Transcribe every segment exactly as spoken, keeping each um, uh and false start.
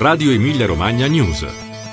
Radio Emilia Romagna News.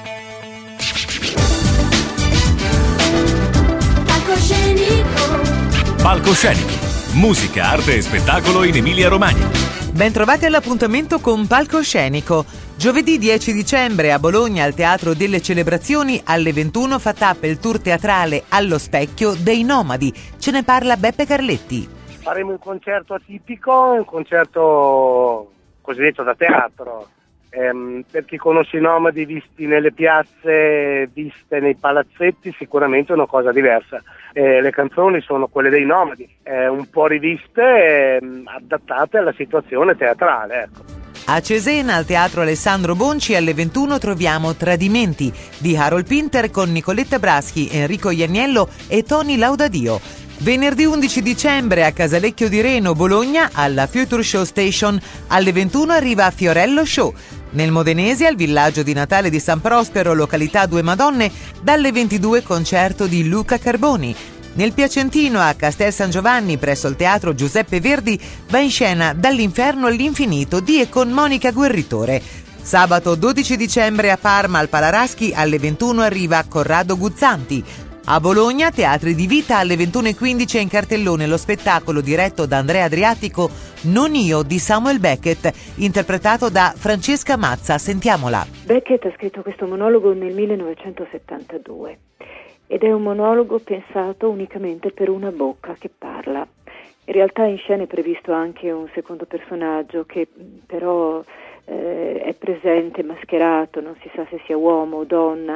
Palcoscenico. Palcoscenico. Musica, arte e spettacolo in Emilia Romagna. Ben trovati all'appuntamento con Palcoscenico. Giovedì dieci dicembre a Bologna al Teatro delle Celebrazioni alle ventuno fa tappa il tour teatrale Allo Specchio dei Nomadi. Ce ne parla Beppe Carletti. Faremo un concerto atipico, un concerto cosiddetto da teatro. Ehm, per chi conosce i Nomadi visti nelle piazze, viste nei palazzetti, sicuramente è una cosa diversa. Eh, le canzoni sono quelle dei Nomadi, eh, un po' riviste, ehm, adattate alla situazione teatrale, ecco. A Cesena, al Teatro Alessandro Bonci, alle ventuno troviamo Tradimenti di Harold Pinter con Nicoletta Braschi, Enrico Ianiello e Tony Laudadio. Venerdì undici dicembre a Casalecchio di Reno, Bologna, alla Future Show Station, alle ventuno arriva Fiorello Show. Nel Modenese, al villaggio di Natale di San Prospero, località Due Madonne, dalle ventidue concerto di Luca Carboni. Nel Piacentino, a Castel San Giovanni, presso il Teatro Giuseppe Verdi, va in scena Dall'inferno all'infinito di e con Monica Guerritore. Sabato dodici dicembre a Parma, al Palaraschi, alle ventuno arriva Corrado Guzzanti. A Bologna, Teatri di Vita, alle ventuno e quindici è in cartellone lo spettacolo diretto da Andrea Adriatico, Non io, di Samuel Beckett, interpretato da Francesca Mazza. Sentiamola. Beckett ha scritto questo monologo nel millenovecentosettantadue ed è un monologo pensato unicamente per una bocca che parla. In realtà in scena è previsto anche un secondo personaggio che però eh, è presente, mascherato, non si sa se sia uomo o donna,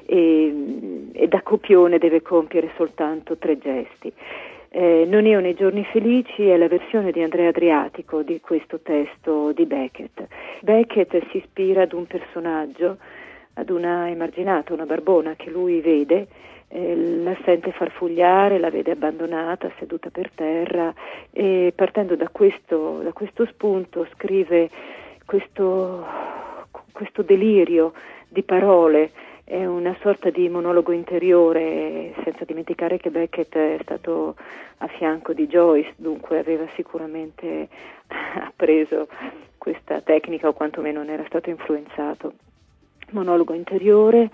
e, e da copione deve compiere soltanto tre gesti. Eh, Non io nei giorni felici è la versione di Andrea Adriatico di questo testo di Beckett. Beckett si ispira ad un personaggio, ad una emarginata, una barbona che lui vede, eh, la sente farfugliare, la vede abbandonata, seduta per terra, e partendo da questo, da questo spunto scrive questo, questo delirio di parole. È una sorta di monologo interiore, senza dimenticare che Beckett è stato a fianco di Joyce, dunque aveva sicuramente appreso questa tecnica o quantomeno ne era stato influenzato. Monologo interiore,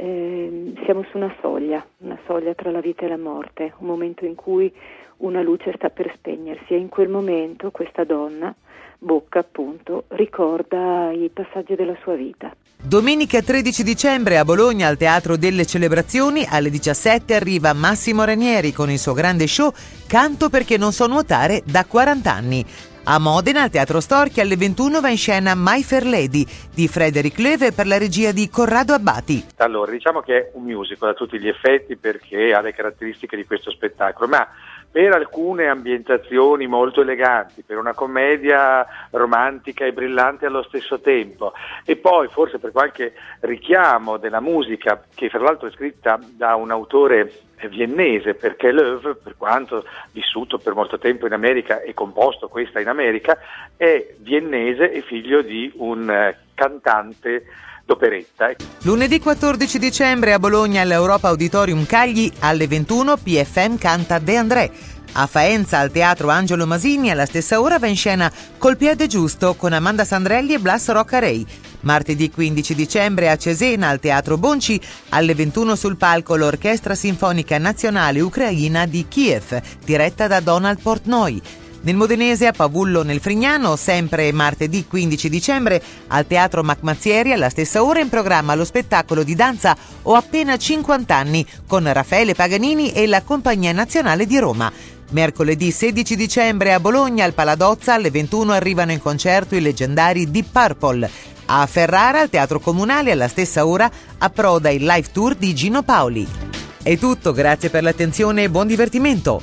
eh, siamo su una soglia, una soglia tra la vita e la morte, un momento in cui una luce sta per spegnersi e in quel momento questa donna, Bocca appunto, ricorda i passaggi della sua vita. Domenica tredici dicembre a Bologna al Teatro delle Celebrazioni alle diciassette arriva Massimo Ranieri con il suo grande show Canto perché non so nuotare da quaranta anni. A Modena al Teatro Storchi alle ventuno va in scena My Fair Lady di Frederick Loewe per la regia di Corrado Abbati. Allora, diciamo che è un musical a tutti gli effetti perché ha le caratteristiche di questo spettacolo, ma per alcune ambientazioni molto eleganti, per una commedia romantica e brillante allo stesso tempo, e poi forse per qualche richiamo della musica, che fra l'altro è scritta da un autore viennese, perché Loewe, per quanto vissuto per molto tempo in America e composto questa in America, è viennese e figlio di un eh, cantante d'operetta. Lunedì quattordici dicembre a Bologna all'Europa Auditorium Cagli alle ventuno P F M canta De André. A Faenza al Teatro Angelo Masini alla stessa ora va in scena Col piede giusto con Amanda Sandrelli e Blas Roccarei. Martedì quindici dicembre a Cesena al Teatro Bonci alle ventuno sul palco l'Orchestra Sinfonica Nazionale Ucraina di Kiev, diretta da Donald Portnoy. Nel Modenese a Pavullo nel Frignano, sempre martedì quindici dicembre, al Teatro Macmazzieri alla stessa ora in programma lo spettacolo di danza Ho appena cinquanta anni con Raffaele Paganini e la Compagnia Nazionale di Roma. Mercoledì sedici dicembre a Bologna al Paladozza alle ventuno arrivano in concerto i leggendari Deep Purple. A Ferrara al Teatro Comunale alla stessa ora approda il live tour di Gino Paoli. È tutto, grazie per l'attenzione e buon divertimento.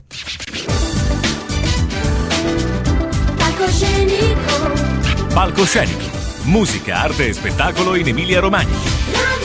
Palcoscenico. Palcoscenico. Musica, arte e spettacolo in Emilia Romagna.